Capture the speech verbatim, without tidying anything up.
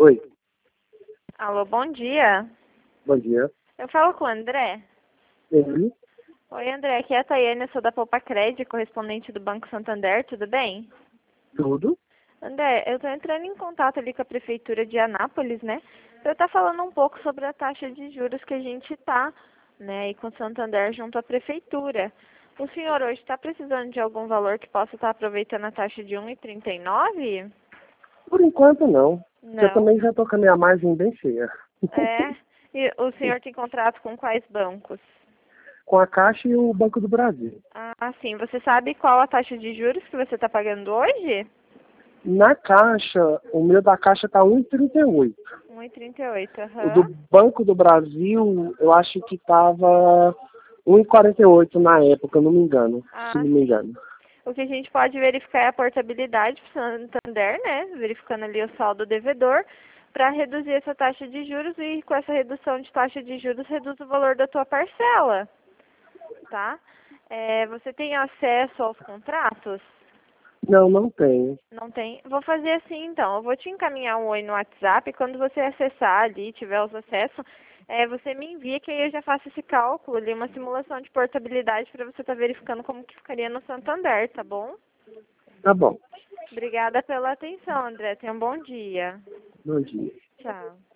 Oi, Alô, bom dia. bom dia. Eu falo com o André. Ele? Oi, André, aqui é a Tayane, eu sou da Poupa Crédito, correspondente do Banco Santander, tudo bem? Tudo? André, eu estou entrando em contato ali com a Prefeitura de Anápolis, né? Eu estar falando um pouco sobre a taxa de juros que a gente está, né, e com o Santander junto à Prefeitura. O senhor hoje está precisando de algum valor que possa estar aproveitando a taxa de um e trinta e nove? Por enquanto não. Eu Não. também já tô com a minha margem bem cheia. É? E o senhor tem contrato com quais bancos? Com a Caixa e o Banco do Brasil. Ah, sim. Você sabe qual a taxa de juros que você está pagando hoje? Na Caixa, o meu da Caixa tá um e trinta e oito. um e trinta e oito, O do aham. Banco do Brasil, eu acho que tava um e quarenta e oito na época, não me engano. Se Ah, não me sim. engano. O que a gente pode verificar é a portabilidade para o Santander, né? Verificando ali o saldo devedor, para reduzir essa taxa de juros e com essa redução de taxa de juros reduz o valor da tua parcela, tá? É, você tem acesso aos contratos? Não, não tenho. Não tem? Vou fazer assim então. Eu vou te encaminhar um oi no WhatsApp. Quando você acessar ali, tiver os acessos, é, você me envia que aí eu já faço esse cálculo ali, uma simulação de portabilidade para você estar verificando como que ficaria no Santander, tá bom? Tá bom. Obrigada pela atenção, André. Tenha um bom dia. Bom dia. Tchau.